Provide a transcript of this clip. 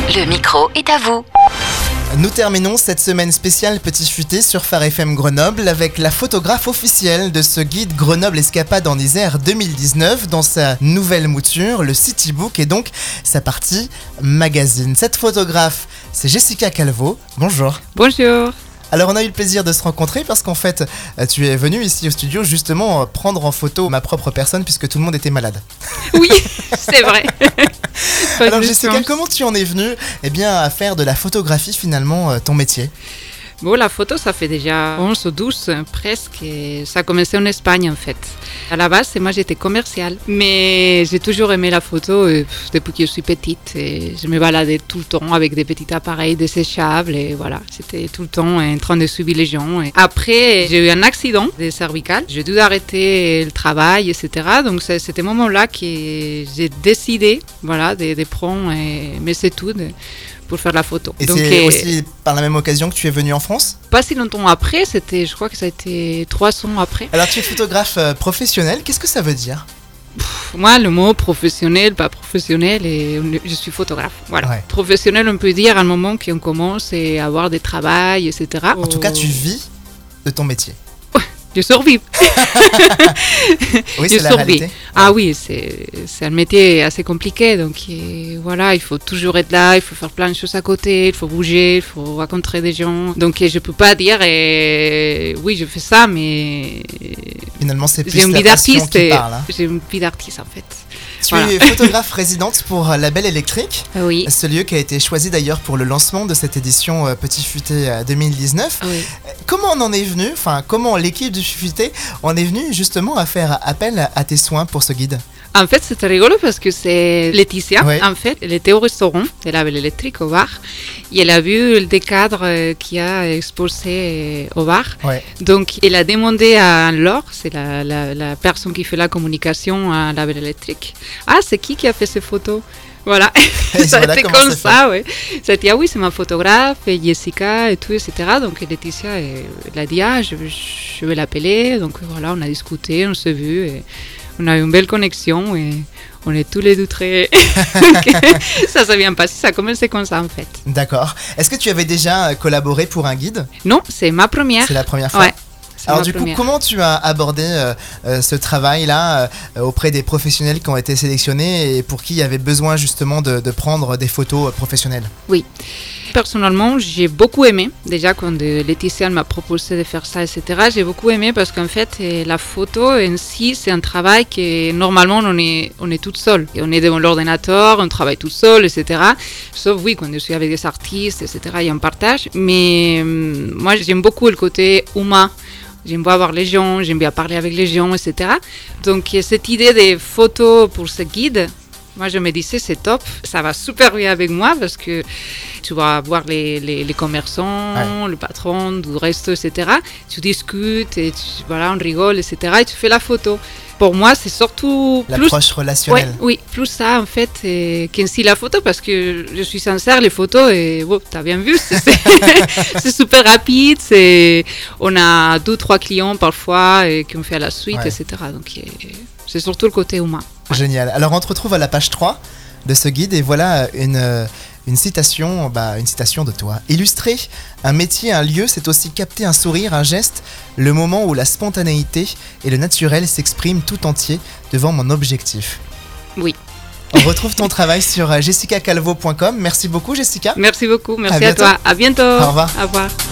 Le micro est à vous. Nous terminons cette semaine spéciale Petit Futé sur Phare FM Grenoble avec la photographe officielle de ce guide Grenoble Escapade en Isère 2019 dans sa nouvelle mouture, le Citybook et donc sa partie magazine. Cette photographe, c'est Jessica Calvo. Bonjour. Bonjour. Alors on a eu le plaisir de se rencontrer parce qu'en fait tu es venue ici au studio justement prendre en photo ma propre personne puisque tout le monde était malade. Oui, c'est vrai. Alors Jessica, comment tu en es venue à faire de la photographie finalement ton métier ? Bon, la photo, ça fait déjà 11 ou 12 presque. Et ça a commencé en Espagne en fait. À la base, moi j'étais commerciale. Mais j'ai toujours aimé la photo depuis que je suis petite. Et je me baladais tout le temps avec des petits appareils déséchables. Et voilà, j'étais tout le temps en train de suivre les gens. Et après, j'ai eu un accident de cervical. J'ai dû arrêter le travail, etc. Donc c'est à ce moment-là que j'ai décidé de prendre mes études pour faire la photo. Et donc, c'est aussi par la même occasion que tu es venue en France ? Pas si longtemps après, je crois que ça a été 3 ans après. Alors tu es photographe professionnel, qu'est-ce que ça veut dire ? Moi, le mot professionnel, pas professionnel, et je suis photographe. Voilà. Ouais. Professionnel, on peut dire à un moment qu'on commence à avoir des travails, etc. En tout cas, tu vis de ton métier. Je survis. Oui, c'est la réalité. Ah oui, c'est un métier assez compliqué. Donc voilà, il faut toujours être là, il faut faire plein de choses à côté, il faut bouger, il faut rencontrer des gens. Donc je peux pas dire, oui, je fais ça, mais finalement, c'est plus la passion qui parle. Hein. J'ai une vie d'artiste en fait. Tu es photographe résidente pour Label Électrique, oui. Ce lieu qui a été choisi d'ailleurs pour le lancement de cette édition Petit Futé 2019. Oui. Comment on en est venu, comment l'équipe du Futé en est venue justement à faire appel à tes soins pour ce guide ? En fait, c'était rigolo parce que c'est Laetitia, oui. En fait, elle était au restaurant de Label Électrique au bar et elle a vu des cadres qui a exposé au bar. Oui. Donc, elle a demandé à Laure, c'est la personne qui fait la communication à Label Électrique, c'est qui a fait ces photos ? Voilà, ça a été comme ça, oui. Ça a été, oui, c'est ma photographe, et Jessica, et tout, etc. Donc, Laetitia, elle a dit, je vais l'appeler. Donc, voilà, on a discuté, on s'est vu, et on a eu une belle connexion, et on est tous les deux très... ça s'est bien passé, ça a commencé comme ça, en fait. D'accord. Est-ce que tu avais déjà collaboré pour un guide ? Non, c'est ma première. C'est la première fois ? Ouais. Alors du coup, comment tu as abordé ce travail-là auprès des professionnels qui ont été sélectionnés et pour qui il y avait besoin justement de prendre des photos professionnelles ? Oui. Personnellement, j'ai beaucoup aimé. Déjà, quand Laetitia m'a proposé de faire ça, etc., j'ai beaucoup aimé parce qu'en fait, la photo en si, c'est un travail que normalement, on est toute seule. Et on est devant l'ordinateur, on travaille toute seule, etc. Sauf, oui, quand je suis avec des artistes, etc., il y a un partage. Mais moi, j'aime beaucoup le côté humain. J'aime bien voir les gens, j'aime bien parler avec les gens, etc. Donc, cette idée des photos pour ce guide, moi, je me disais, c'est top, ça va super bien avec moi parce que tu vas voir les commerçants, le patron du resto, etc. Tu discutes, et on rigole, etc. Et tu fais la photo. Pour moi, c'est surtout l'approche relationnelle. Oui, plus ça en fait qu'ainsi la photo parce que je suis sincère, les photos, et t'as bien vu, c'est super rapide. On a 2-3 clients parfois qui ont fait à la suite, etc. Donc c'est surtout le côté humain. Génial. Alors on te retrouve à la page 3 de ce guide et voilà une citation de toi. Illustrer un métier, un lieu, c'est aussi capter un sourire, un geste, le moment où la spontanéité et le naturel s'expriment tout entier devant mon objectif. Oui. On retrouve ton travail sur jessicacalvo.com. Merci beaucoup Jessica. Merci beaucoup, merci à toi. À bientôt. Au revoir. Au revoir.